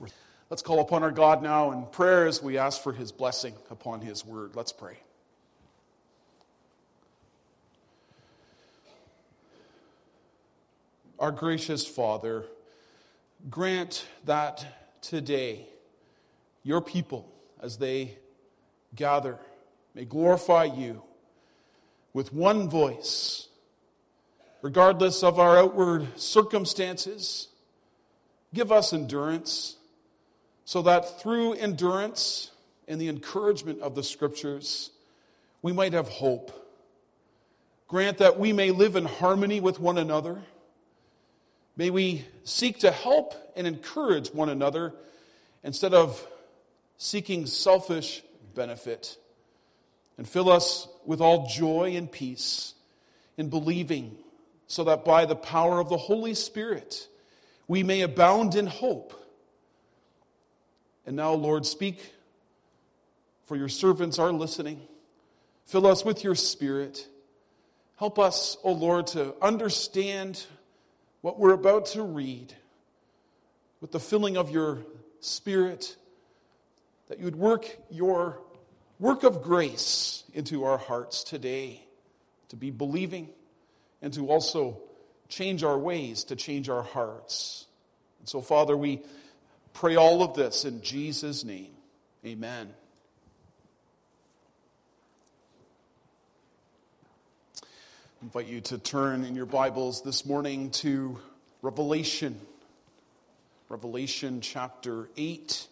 Let's call upon our God now in prayer as we ask for his blessing upon his word. Let's pray. Our gracious Father, grant that today your people, as they gather, may glorify you with one voice, regardless of our outward circumstances. Give us endurance, so that through endurance and the encouragement of the Scriptures, we might have hope. Grant that we may live in harmony with one another. May we seek to help and encourage one another instead of seeking selfish benefit. And fill us with all joy and peace in believing, so that by the power of the Holy Spirit, we may abound in hope. And now, Lord, speak, for your servants are listening. Fill us with your Spirit. Help us, O Lord, to understand what we're about to read with the filling of your Spirit, that you would work your work of grace into our hearts today, to be believing and to also change our ways, to change our hearts. And so, Father, we pray all of this in Jesus' name. Amen. I invite you to turn in your Bibles this morning to Revelation. Revelation chapter 8.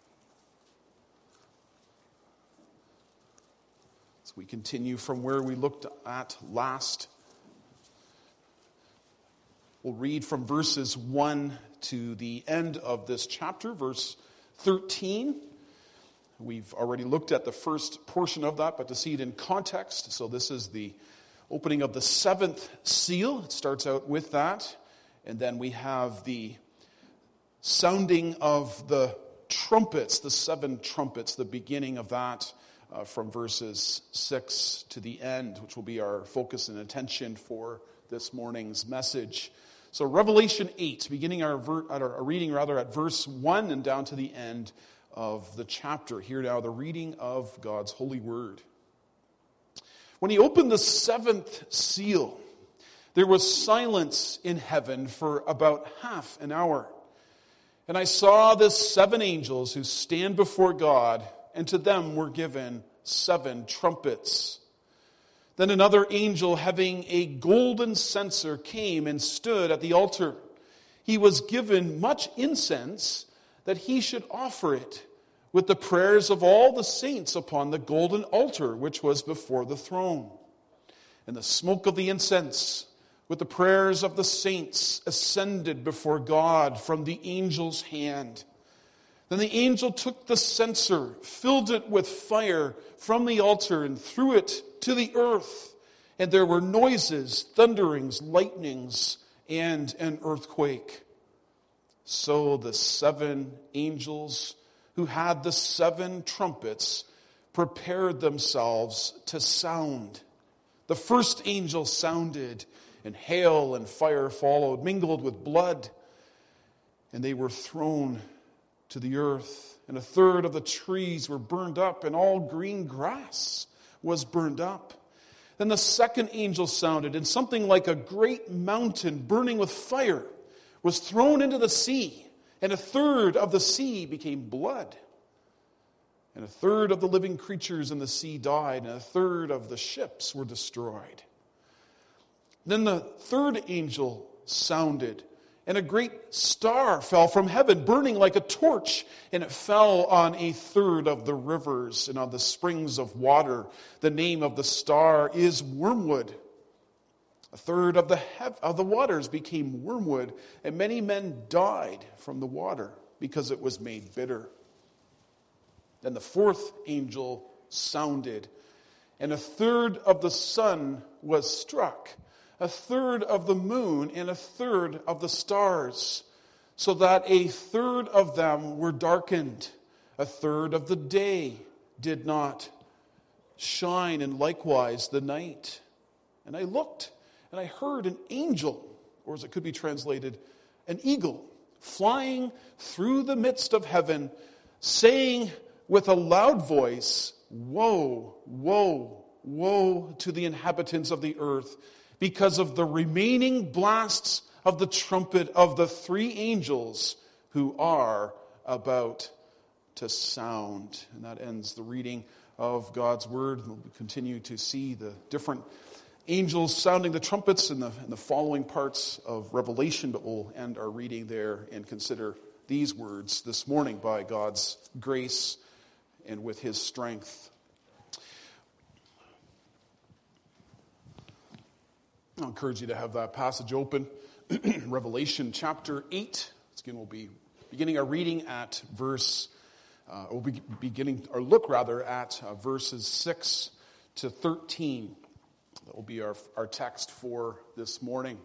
As we continue from where we looked at last, we'll read from verses 1 to the end of this chapter, verse 13. We've already looked at the first portion of that, but to see it in context, so this is the opening of the seventh seal. It starts out with that. And then we have the sounding of the trumpets, the seven trumpets, the beginning of that from verses 6 to the end, which will be our focus and attention for this morning's message. So Revelation 8, beginning our reading at verse 1 and down to the end of the chapter. Here now, the reading of God's holy word. When he opened the seventh seal, there was silence in heaven for about half an hour. And I saw the seven angels who stand before God, and to them were given seven trumpets. Then another angel having a golden censer came and stood at the altar. He was given much incense that he should offer it with the prayers of all the saints upon the golden altar which was before the throne. And the smoke of the incense with the prayers of the saints ascended before God from the angel's hand. Then the angel took the censer, filled it with fire from the altar, and threw it to the earth. And there were noises, thunderings, lightnings, and an earthquake. So the seven angels who had the seven trumpets prepared themselves to sound. The first angel sounded, and hail and fire followed, mingled with blood, and they were thrown to the earth. And a third of the trees were burned up, and all green grass was burned up. Then the second angel sounded, and something like a great mountain burning with fire was thrown into the sea, and a third of the sea became blood. And a third of the living creatures in the sea died, and a third of the ships were destroyed. Then the third angel sounded, and a great star fell from heaven, burning like a torch, and it fell on a third of the rivers and on the springs of water. The name of the star is Wormwood. A third of the waters became wormwood, and many men died from the water because it was made bitter. Then the fourth angel sounded, and a third of the sun was struck, a third of the moon, and a third of the stars, so that a third of them were darkened. A third of the day did not shine, and likewise the night. And I looked, and I heard an angel, or as it could be translated, an eagle, flying through the midst of heaven, saying with a loud voice, "Woe, woe, woe to the inhabitants of the earth, because of the remaining blasts of the trumpet of the three angels who are about to sound." And that ends the reading of God's word. We'll continue to see the different angels sounding the trumpets in the following parts of Revelation, but we'll end our reading there and consider these words this morning by God's grace and with his strength. I'll encourage you to have that passage open. Revelation chapter 8. Again, we'll be beginning our reading at we'll be beginning our look at verses 6 to 13. That will be our text for this morning.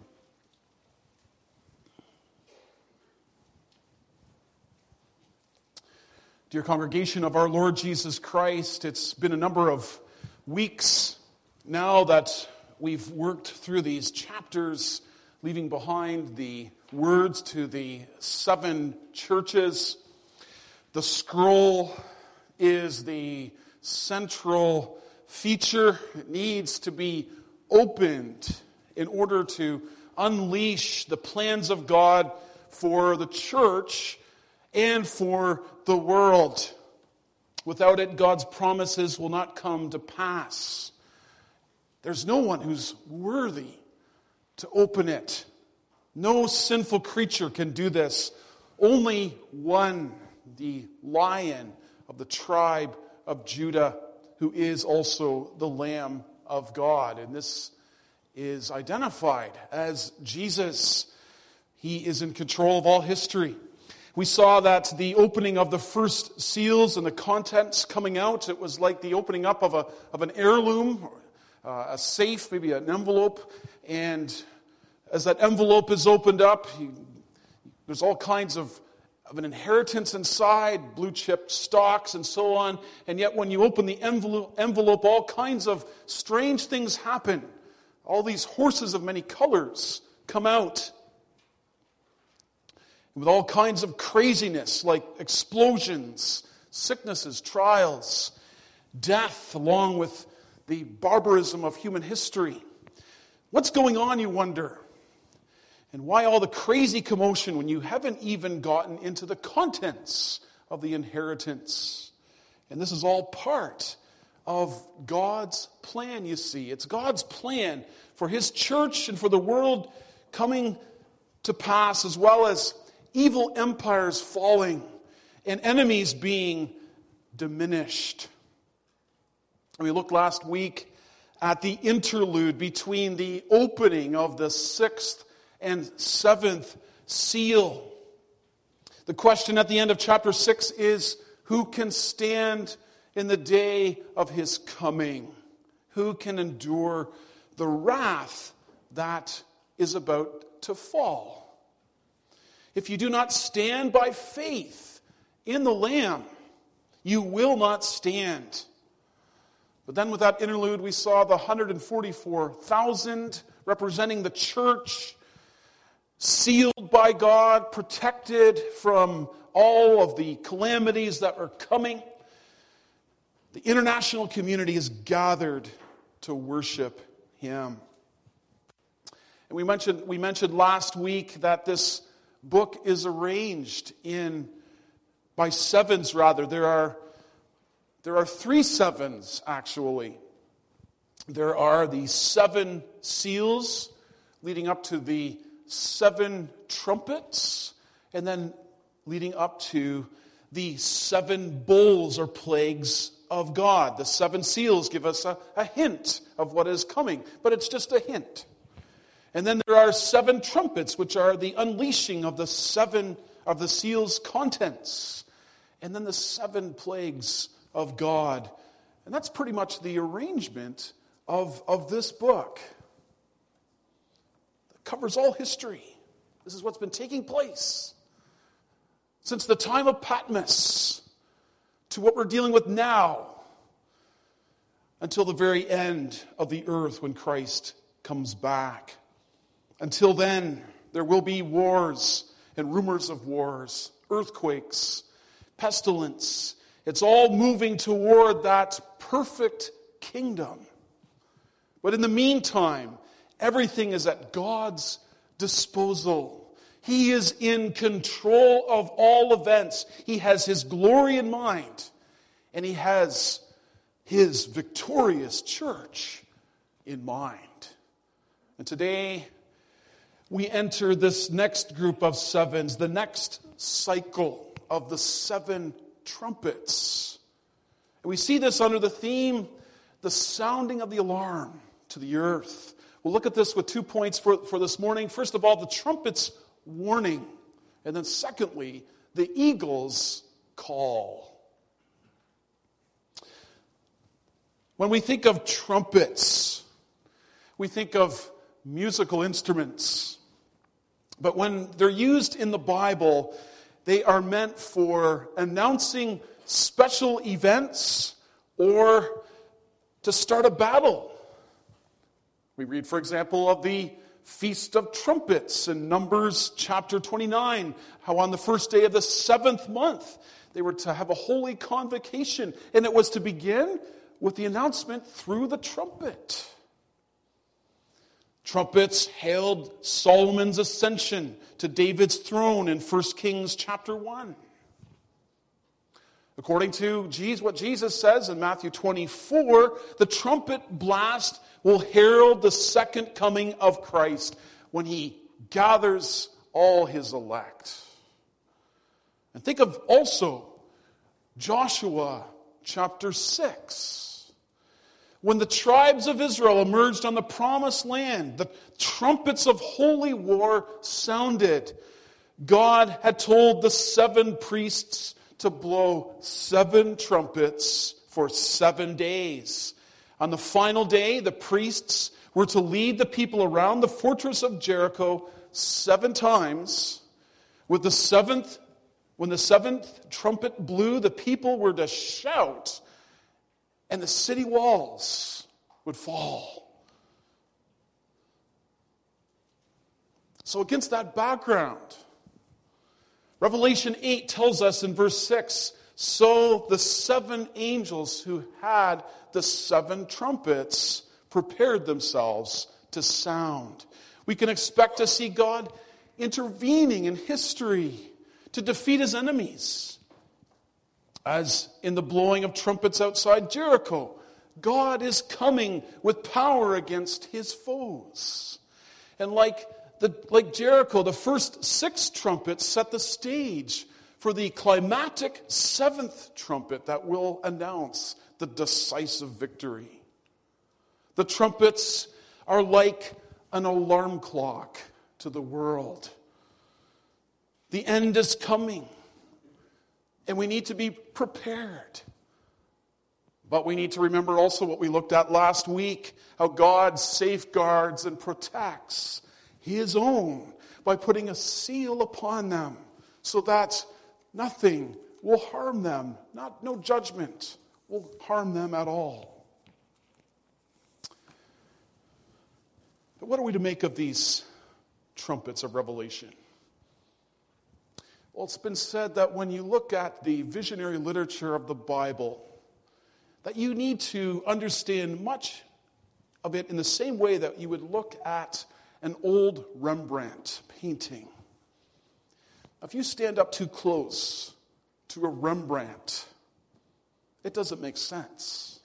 Dear congregation of our Lord Jesus Christ, it's been a number of weeks now that we've worked through these chapters, leaving behind the words to the 7 churches. The scroll is the central feature. It needs to be opened in order to unleash the plans of God for the church and for the world. Without it, God's promises will not come to pass. There's no one who's worthy to open it. No sinful creature can do this. Only one, the Lion of the tribe of Judah, who is also the Lamb of God. And this is identified as Jesus. He is in control of all history. We saw that the opening of the first seals and the contents coming out, it was like the opening up of an heirloom, a safe, maybe an envelope. And as that envelope is opened up, there's all kinds of an inheritance inside, blue chip stocks and so on. And yet when you open the envelope, all kinds of strange things happen. All these horses of many colors come out with all kinds of craziness, like explosions, sicknesses, trials, death, along with the barbarism of human history. What's going on, you wonder? And why all the crazy commotion when you haven't even gotten into the contents of the inheritance? And this is all part of God's plan, you see. It's God's plan for his church and for the world coming to pass, as well as evil empires falling and enemies being diminished. We looked last week at the interlude between the opening of the 6th and 7th seal. The question at the end of chapter 6 is, who can stand in the day of his coming? Who can endure the wrath that is about to fall? If you do not stand by faith in the Lamb, you will not stand. But then with that interlude, we saw the 144,000 representing the church, sealed by God, protected from all of the calamities that are coming. The international community is gathered to worship him. And we mentioned last week that this book is arranged by sevens rather. There are 3 sevens actually. There are the 7 seals leading up to the 7 trumpets, and then leading up to the 7 bowls or plagues of God. The 7 seals give us a hint of what is coming, but it's just a hint. And then there are 7 trumpets, which are the unleashing of the 7 of the seals' contents. And then the 7 plagues of God. And that's pretty much the arrangement of this book. It covers all history. This is what's been taking place since the time of Patmos to what we're dealing with now, until the very end of the earth when Christ comes back. Until then, there will be wars and rumors of wars, earthquakes, pestilence. It's all moving toward that perfect kingdom. But in the meantime, everything is at God's disposal. He is in control of all events. He has His glory in mind, and He has His victorious church in mind. And today, we enter this next group of sevens, the next cycle of the seven trumpets. And we see this under the theme, the sounding of the alarm to the earth. We'll look at this with 2 points for this morning. First of all, the trumpet's warning. And then secondly, the eagle's call. When we think of trumpets, we think of musical instruments. But when they're used in the Bible, they are meant for announcing special events or to start a battle. We read, for example, of the Feast of Trumpets in Numbers chapter 29, how on the first day of the 7th month, they were to have a holy convocation, and it was to begin with the announcement through the trumpet. Trumpets hailed Solomon's ascension to David's throne in 1 Kings chapter 1. According to what Jesus says in Matthew 24, the trumpet blast will herald the second coming of Christ when He gathers all His elect. And think of also Joshua chapter 6. When the tribes of Israel emerged on the promised land, the trumpets of holy war sounded. God had told the 7 priests to blow 7 trumpets for 7 days. On the final day, the priests were to lead the people around the fortress of Jericho 7 times. When the 7th trumpet blew, the people were to shout, and the city walls would fall. So against that background, Revelation 8 tells us in verse 6, so the 7 angels who had the 7 trumpets prepared themselves to sound. We can expect to see God intervening in history to defeat His enemies. As in the blowing of trumpets outside Jericho, God is coming with power against His foes. And like Jericho, the first 6 trumpets set the stage for the climactic 7th trumpet that will announce the decisive victory. The trumpets are like an alarm clock to the world. The end is coming, and we need to be prepared. But we need to remember also what we looked at last week, how God safeguards and protects His own by putting a seal upon them so that nothing will harm them. No judgment will harm them at all. But what are we to make of these trumpets of Revelation? Well, it's been said that when you look at the visionary literature of the Bible, that you need to understand much of it in the same way that you would look at an old Rembrandt painting. If you stand up too close to a Rembrandt, it doesn't make sense.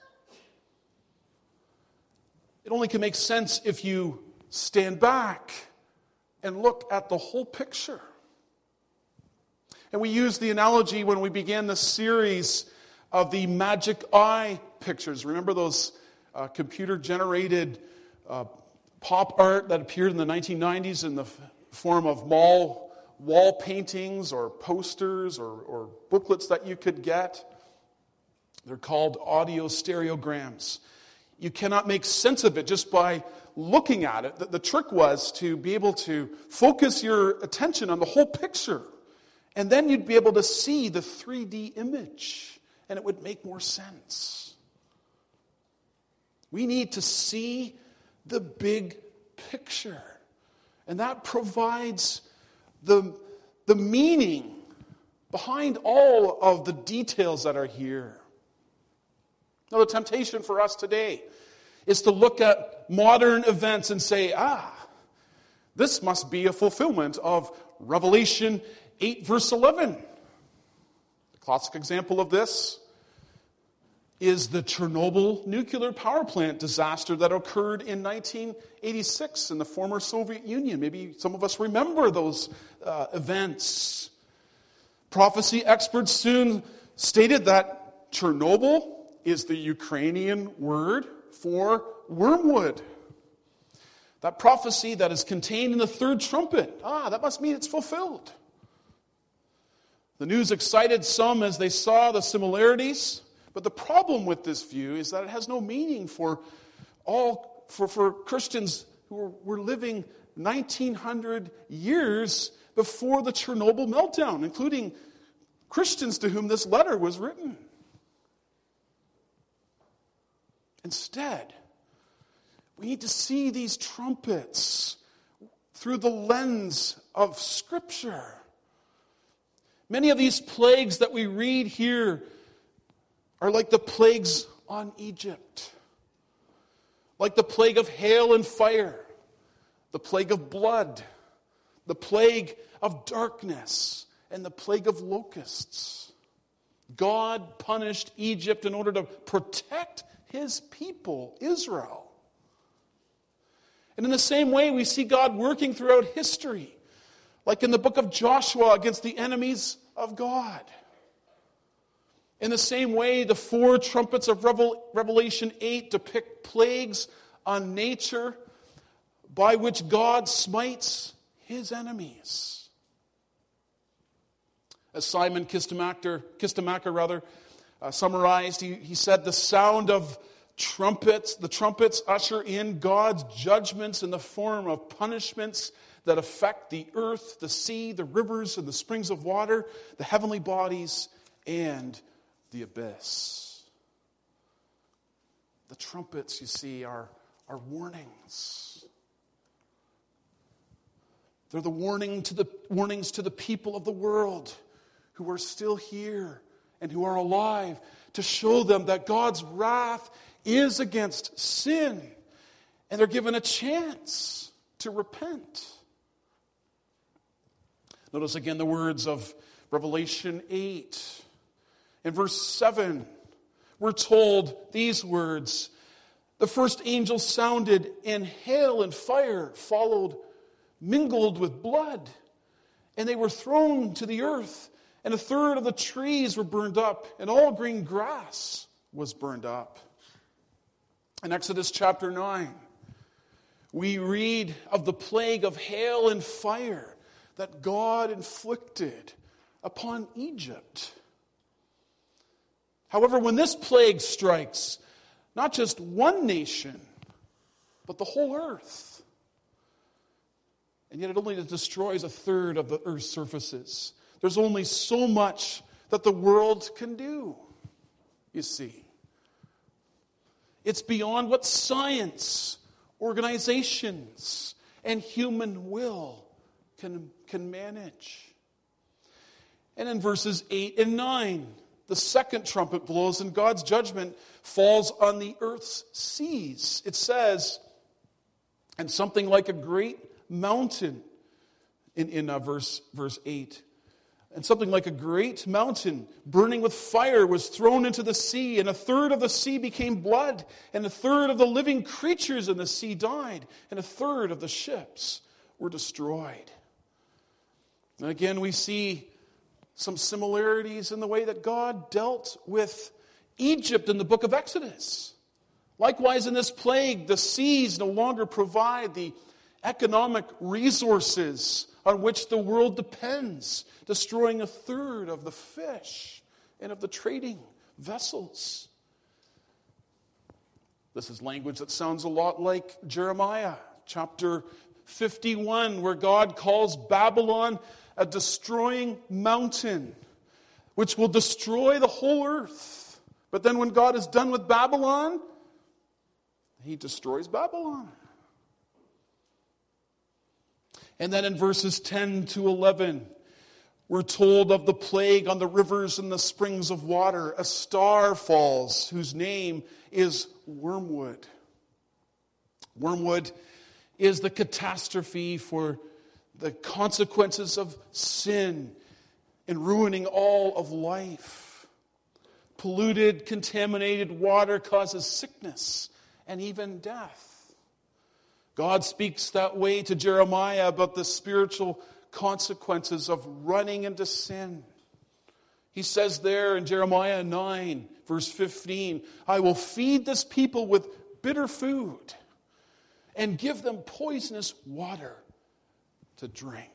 It only can make sense if you stand back and look at the whole picture. And we used the analogy when we began the series of the magic eye pictures. Remember those computer-generated pop art that appeared in the 1990s in the form of mall wall paintings or posters or booklets that you could get? They're called audio stereograms. You cannot make sense of it just by looking at it. The trick was to be able to focus your attention on the whole picture. And then you'd be able to see the 3D image. And it would make more sense. We need to see the big picture. And that provides the the meaning behind all of the details that are here. Now, the temptation for us today is to look at modern events and say, this must be a fulfillment of Revelation 8, verse 11. The classic example of this is the Chernobyl nuclear power plant disaster that occurred in 1986 in the former Soviet Union. Maybe some of us remember those events. Prophecy experts soon stated that Chernobyl is the Ukrainian word for wormwood. That prophecy that is contained in the third trumpet, that must mean it's fulfilled. The news excited some as they saw the similarities, but the problem with this view is that it has no meaning for Christians who were living 1900 years before the Chernobyl meltdown, including Christians to whom this letter was written. Instead, we need to see these trumpets through the lens of Scripture. Many of these plagues that we read here are like the plagues on Egypt, like the plague of hail and fire, the plague of blood, the plague of darkness, and the plague of locusts. God punished Egypt in order to protect his people, Israel. And in the same way, we see God working throughout history, like in the book of Joshua against the enemies of God. In the same way, the four trumpets of Revelation 8 depict plagues on nature by which God smites his enemies. As Simon Kistemaker summarized, he said, the sound of the trumpets usher in God's judgments in the form of punishments that affect the earth, the sea, the rivers, and the springs of water, the heavenly bodies, and the abyss. The trumpets, you see, are warnings. They're the warnings to the people of the world who are still here and who are alive, to show them that God's wrath is against sin, and they're given a chance to repent. Notice again the words of Revelation 8. In verse 7, we're told these words, the first angel sounded, and hail and fire followed, mingled with blood, and they were thrown to the earth, and a third of the trees were burned up, and all green grass was burned up. In Exodus chapter 9, we read of the plague of hail and fire that God inflicted upon Egypt. However, when this plague strikes, not just one nation, but the whole earth, and yet it only destroys a third of the earth's surfaces. There's only so much that the world can do, you see. It's beyond what science, organizations, and human will can manage. And in verses 8 and 9, the second trumpet blows and God's judgment falls on the earth's seas. It says, and something like a great mountain, in verse 8, and something like a great mountain burning with fire was thrown into the sea, and a third of the sea became blood, and a third of the living creatures in the sea died, and a third of the ships were destroyed. And again, we see some similarities in the way that God dealt with Egypt in the book of Exodus. Likewise, in this plague, the seas no longer provide the economic resources on which the world depends, destroying a third of the fish and of the trading vessels. This is language that sounds a lot like Jeremiah chapter 51, where God calls Babylon a destroying mountain, which will destroy the whole earth. But then when God is done with Babylon, he destroys Babylon. And then in verses 10 to 11, We're told of the plague on the rivers and the springs of water. A star falls whose name is wormwood. Wormwood is the catastrophe for the consequences of sin and ruining all of life. Polluted, contaminated water causes sickness and even death. God speaks that way to Jeremiah about the spiritual consequences of running into sin. He says there in Jeremiah 9, verse 15, I will feed this people with bitter food and give them poisonous water to drink.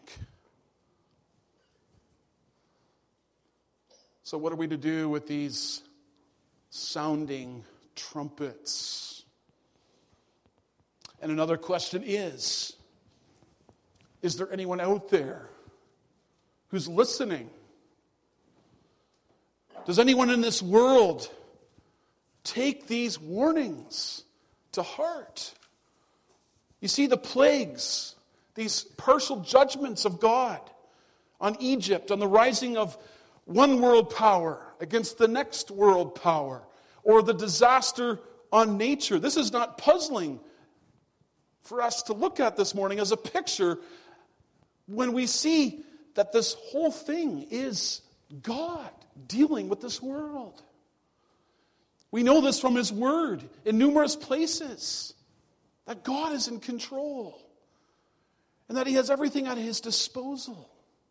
So what are we to do with these sounding trumpets? And another question is there anyone out there who's listening? Does anyone in this world take these warnings to heart? You see, the plagues, these partial judgments of God on Egypt, on the rising of one world power against the next world power, or the disaster on nature. This is not puzzling for us to look at this morning as a picture when we see that this whole thing is God dealing with this world. We know this from His Word in numerous places, that God is in control and that He has everything at His disposal.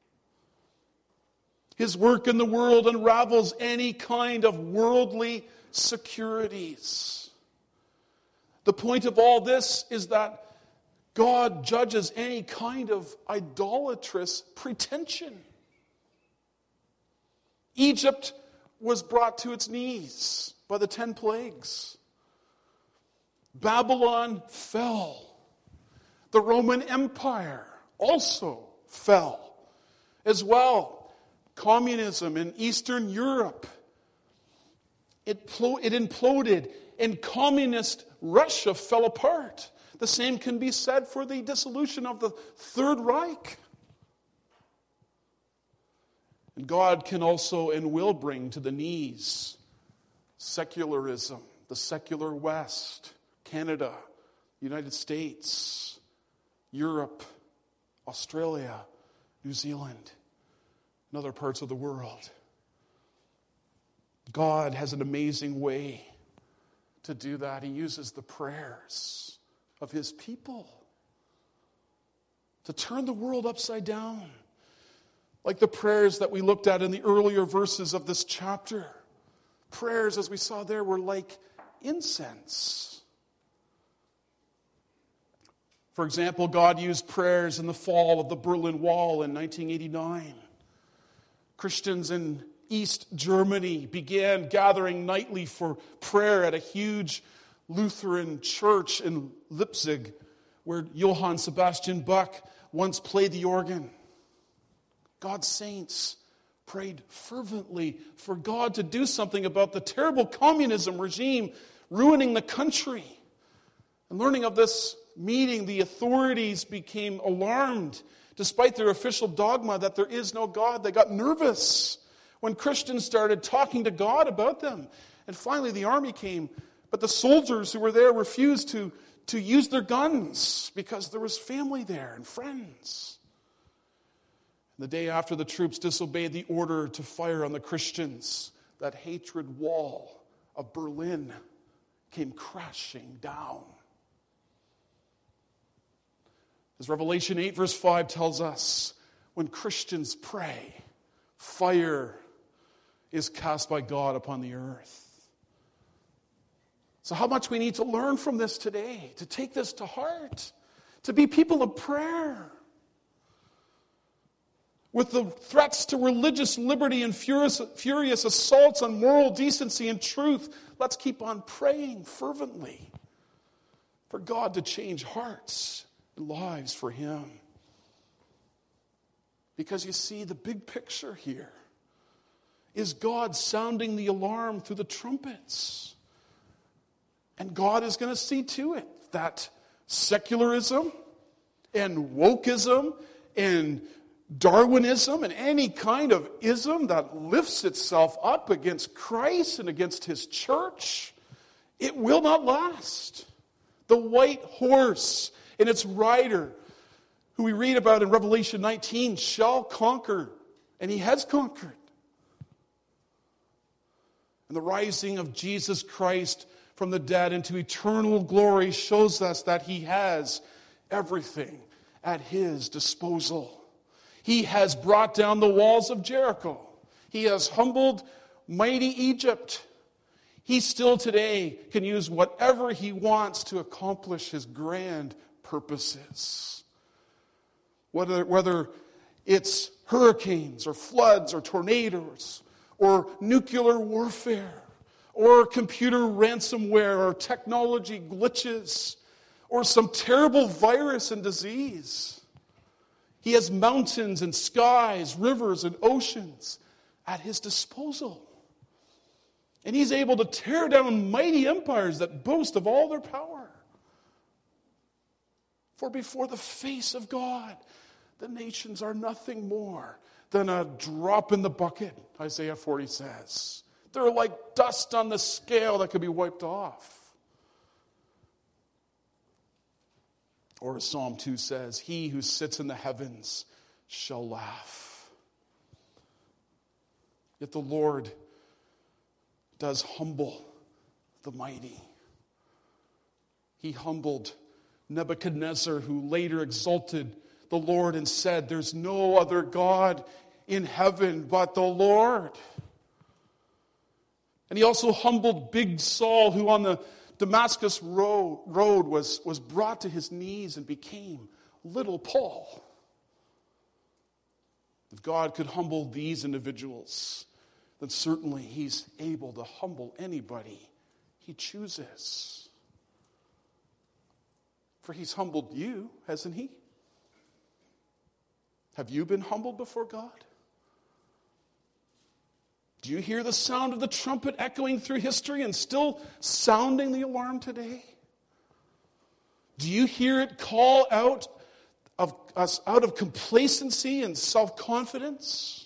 His work in the world unravels any kind of worldly securities. The point of all this is that God judges any kind of idolatrous pretension. Egypt was brought to its knees by the 10 plagues. Babylon fell. The Roman Empire also fell as well. Communism in Eastern Europe, it imploded, and communist Russia fell apart. The same can be said for the dissolution of the Third Reich. And God can also and will bring to the knees secularism, the secular West, Canada, United States, Europe, Australia, New Zealand, and other parts of the world. God has an amazing way to do that. He uses the prayers of His people to turn the world upside down. Like the prayers that we looked at in the earlier verses of this chapter. Prayers, as we saw there, were like incense. For example, God used prayers in the fall of the Berlin Wall in 1989. Christians in East Germany began gathering nightly for prayer at a huge Lutheran church in Leipzig, where Johann Sebastian Bach once played the organ. God's saints prayed fervently for God to do something about the terrible communism regime ruining the country. And learning of this meeting, the authorities became alarmed. Despite their official dogma that there is no God, they got nervous when Christians started talking to God about them. And finally the army came, but the soldiers who were there refused to use their guns because there was family there and friends. The day after the troops disobeyed the order to fire on the Christians, that hatred wall of Berlin came crashing down. As Revelation 8 verse 5 tells us, when Christians pray, fire is cast by God upon the earth. So how much we need to learn from this today, to take this to heart, to be people of prayer. With the threats to religious liberty and furious assaults on moral decency and truth, let's keep on praying fervently for God to change hearts and lives for Him. Because you see, the big picture here is God sounding the alarm through the trumpets. And God is going to see to it that secularism and wokeism and Darwinism and any kind of ism that lifts itself up against Christ and against his church, it will not last. The white horse and its rider, who we read about in Revelation 19, shall conquer, and he has conquered. And the rising of Jesus Christ from the dead into eternal glory shows us that he has everything at his disposal. He has brought down the walls of Jericho. He has humbled mighty Egypt. He still today can use whatever he wants to accomplish his grand purposes. Whether it's hurricanes or floods or tornadoes or nuclear warfare or computer ransomware or technology glitches or some terrible virus and disease. He has mountains and skies, rivers and oceans at his disposal. And he's able to tear down mighty empires that boast of all their power. For before the face of God, the nations are nothing more than a drop in the bucket, Isaiah 40 says. They're like dust on the scale that could be wiped off. Or as Psalm 2 says, he who sits in the heavens shall laugh. Yet the Lord does humble the mighty. He humbled Nebuchadnezzar, who later exalted the Lord and said, there's no other God in heaven but the Lord. And he also humbled Big Saul, who on the Damascus road was brought to his knees and became little Paul. If God could humble these individuals, then certainly he's able to humble anybody he chooses. For he's humbled you, hasn't he? Have you been humbled before God? Do you hear the sound of the trumpet echoing through history and still sounding the alarm today? Do you hear it call out of us out of complacency and self-confidence?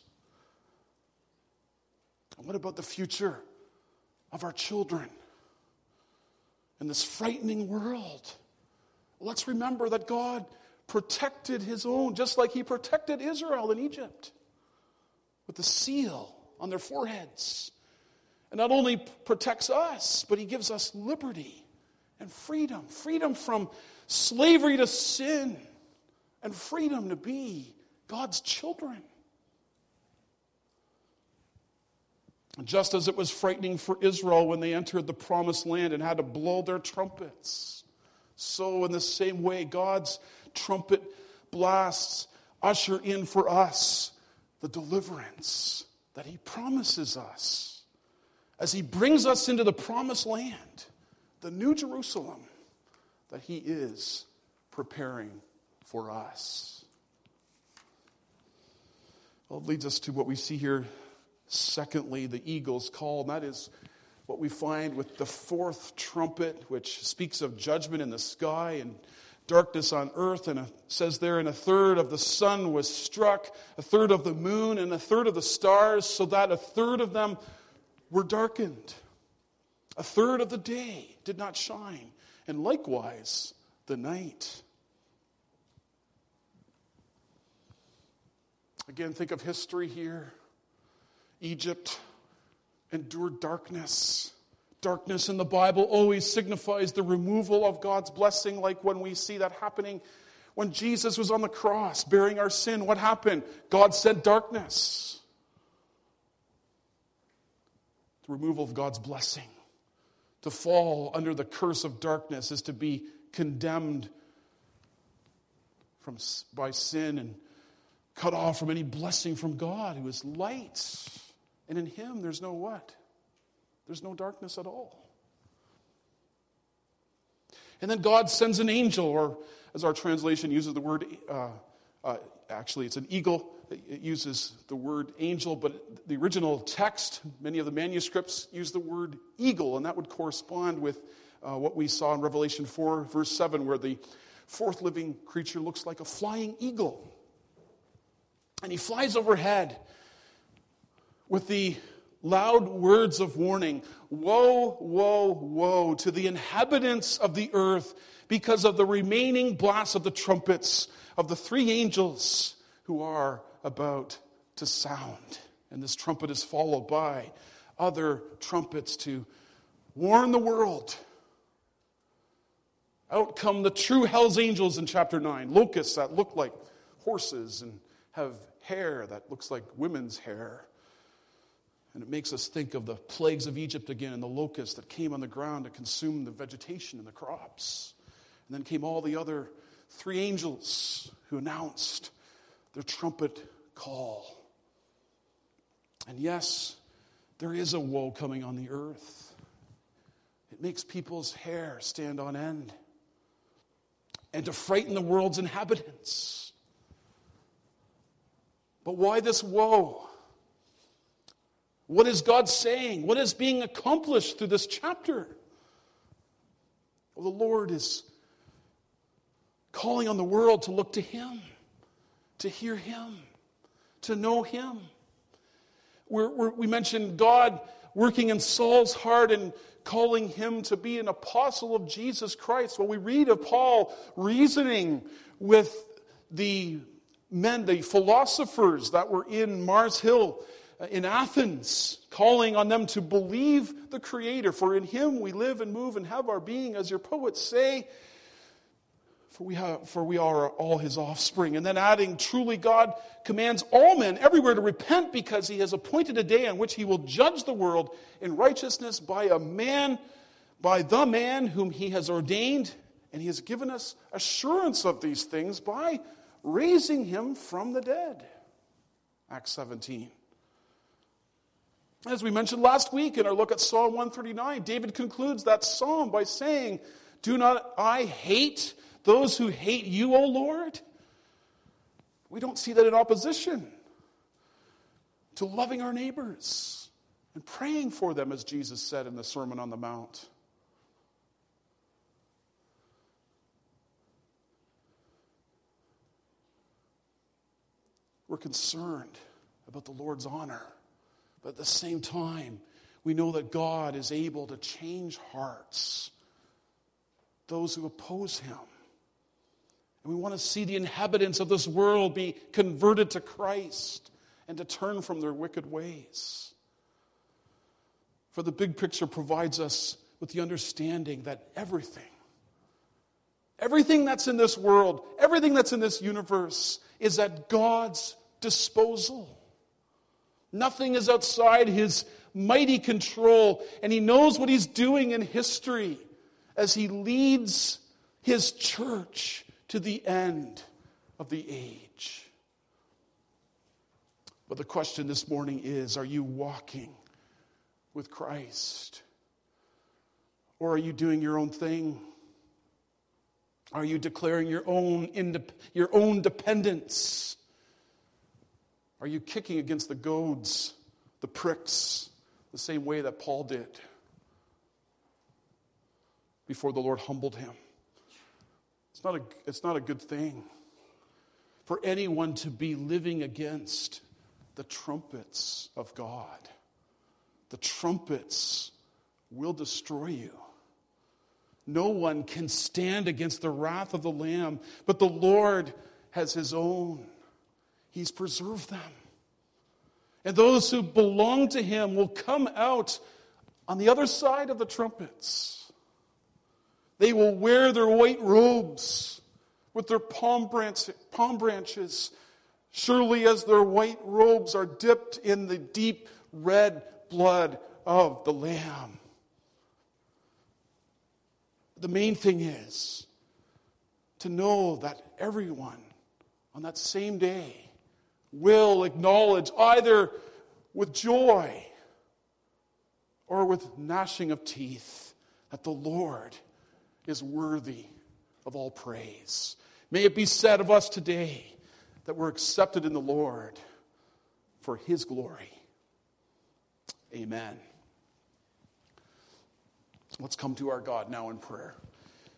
And what about the future of our children in this frightening world? Let's remember that God protected his own, just like he protected Israel in Egypt with the seal on their foreheads. And not only protects us, but he gives us liberty and freedom. Freedom from slavery to sin and freedom to be God's children. And just as it was frightening for Israel when they entered the promised land and had to blow their trumpets, so in the same way, God's trumpet blasts usher in for us the deliverance that he promises us as he brings us into the promised land, the new Jerusalem that he is preparing for us. Well, it leads us to what we see here, secondly, the eagle's call, and that is what we find with the fourth trumpet, which speaks of judgment in the sky and darkness on earth, and it says there, and a third of the sun was struck, a third of the moon, and a third of the stars, so that a third of them were darkened. A third of the day did not shine, and likewise the night. Again, think of history here. Egypt endured darkness. Darkness in the Bible always signifies the removal of God's blessing, like when we see that happening when Jesus was on the cross bearing our sin. What happened? God sent darkness. The removal of God's blessing. To fall under the curse of darkness is to be condemned by sin and cut off from any blessing from God, who is light. And in him there's no what? There's no darkness at all. And then God sends an angel, or as our translation uses the word, actually it's an eagle. It uses the word angel, but the original text, many of the manuscripts use the word eagle, and that would correspond with what we saw in Revelation 4, verse 7, where the fourth living creature looks like a flying eagle. And he flies overhead with the loud words of warning, "Woe, woe, woe to the inhabitants of the earth because of the remaining blasts of the trumpets of the three angels who are about to sound." And this trumpet is followed by other trumpets to warn the world. Out come the true hell's angels in chapter 9. Locusts that look like horses and have hair that looks like women's hair. And it makes us think of the plagues of Egypt again and the locusts that came on the ground to consume the vegetation and the crops. And then came all the other three angels who announced their trumpet call. And yes, there is a woe coming on the earth. It makes people's hair stand on end and to frighten the world's inhabitants. But why this woe? What is God saying? What is being accomplished through this chapter? Well, the Lord is calling on the world to look to Him, to hear Him, to know Him. We mentioned God working in Saul's heart and calling him to be an apostle of Jesus Christ. Well, we read of Paul reasoning with the men, the philosophers that were in Mars Hill in Athens, calling on them to believe the Creator. For in Him we live and move and have our being, as your poets say. For we are all His offspring. And then adding, truly God commands all men everywhere to repent, because He has appointed a day on which He will judge the world in righteousness by the man whom He has ordained. And He has given us assurance of these things by raising Him from the dead. Acts 17. As we mentioned last week in our look at Psalm 139, David concludes that psalm by saying, "Do not I hate those who hate you, O Lord?" We don't see that in opposition to loving our neighbors and praying for them, as Jesus said in the Sermon on the Mount. We're concerned about the Lord's honor, but at the same time, we know that God is able to change hearts, those who oppose Him. And we want to see the inhabitants of this world be converted to Christ and to turn from their wicked ways. For the big picture provides us with the understanding that everything that's in this world, everything that's in this universe is at God's disposal. Nothing is outside His mighty control, and He knows what He's doing in history as He leads His church to the end of the age. But the question this morning is, are you walking with Christ? Or are you doing your own thing? Are you declaring your own dependence? Are you kicking against the goads, the pricks, the same way that Paul did before the Lord humbled him? It's not a good thing for anyone to be living against the trumpets of God. The trumpets will destroy you. No one can stand against the wrath of the Lamb, but the Lord has His own. He's preserved them. And those who belong to Him will come out on the other side of the trumpets. They will wear their white robes with their palm branches, surely as their white robes are dipped in the deep red blood of the Lamb. The main thing is to know that everyone on that same day will acknowledge, either with joy or with gnashing of teeth, that the Lord is worthy of all praise. May it be said of us today that we're accepted in the Lord for His glory. Amen. Let's come to our God now in prayer.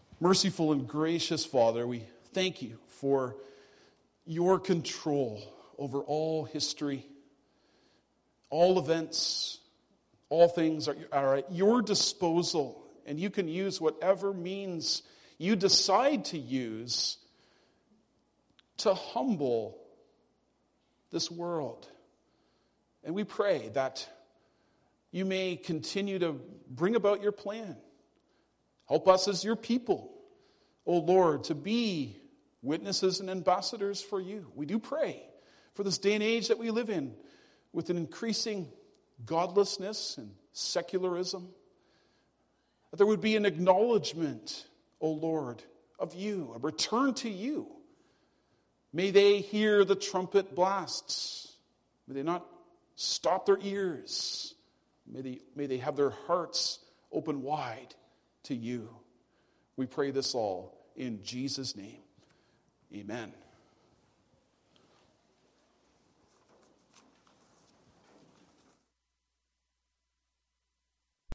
Merciful and gracious Father, we thank You for Your control over all history. All events, all things are at your disposal, and you can use whatever means you decide to use to humble this world. And we pray that you may continue to bring about your plan. Help us as your people, O Lord, to be witnesses and ambassadors for you. We do pray for this day and age that we live in, with an increasing godlessness and secularism, that there would be an acknowledgement, O Lord, of you, a return to you. May they hear the trumpet blasts. May they not stop their ears. May they have their hearts open wide to you. We pray this all in Jesus' name. Amen.